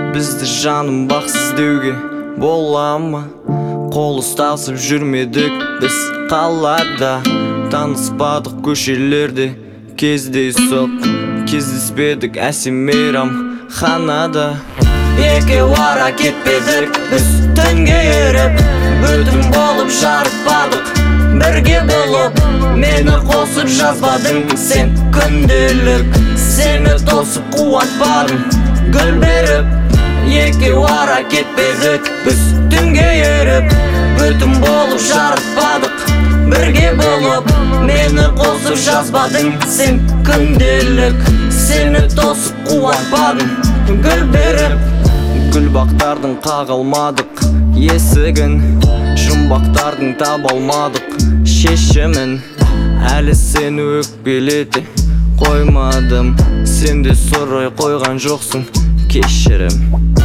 Бізді жаным бақсыз деуге бола ма? Қол ұстасып жүрмедік біз қалада, таныспадық көшелерде кездейсоқ, кездеспедік әсем мейрамханада. Екеу ара кетпедік біз түнге еріп, бүтін болып жарықпадық бірге болып. Мені қосып жазбадың сен күнделік, сені тосып қуантпадым гүл беріп. Екеу ара кетпедік біз түнге еріп, бүтін болып жарықпадық бірге болып. Мені қосып жазбадың сен күнделік, сені тосып қуантпадым гүл беріп. Гүлбақтардың қағылмадық есігін, жұмбақтардың табалмадық шешімін. Әлі сені өкпелете қоймадым, сен де сұрай қойған жоқсың кешірім.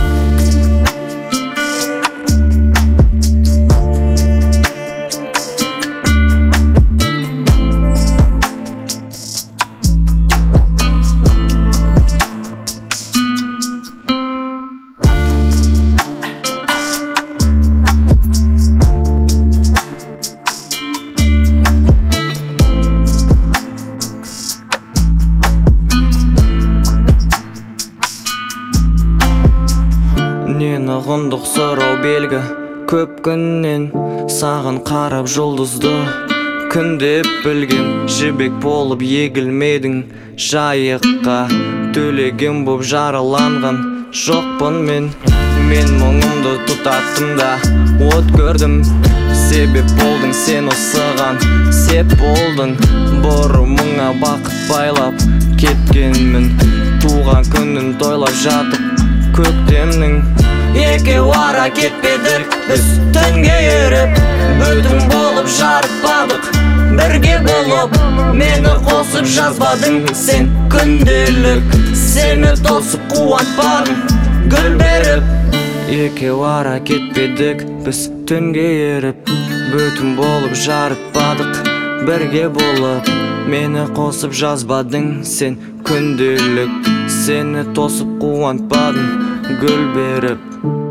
Нені ұғындық сұрау белгі көп күннен, саған қарап жұлдызды күн деп білгем. Жібек болып егілмедің жайыққа, төлеген боп жараланған жоқпын мен. Мен мұңымды тұтаттым да от көрдім, себеп болдың сен осыған, сеп болдың. Бұрымыңа бақыт байлап кеткенмін, туған күнін тойлап жатып көктемнің. Екеу ара кетпедік біз түнге еріп, бүтін болып жарықпадық бірге болып. Мені қосып жазбадың сен күнделік, сені тосып қуантпадым гүл беріп. Екеу ара кетпедік біз түнге еріп, бүтін болып жарықпадық бірге болып. Мені қосып жазбадың сен күнделік, сені тосып қуантпадым гүл беріп.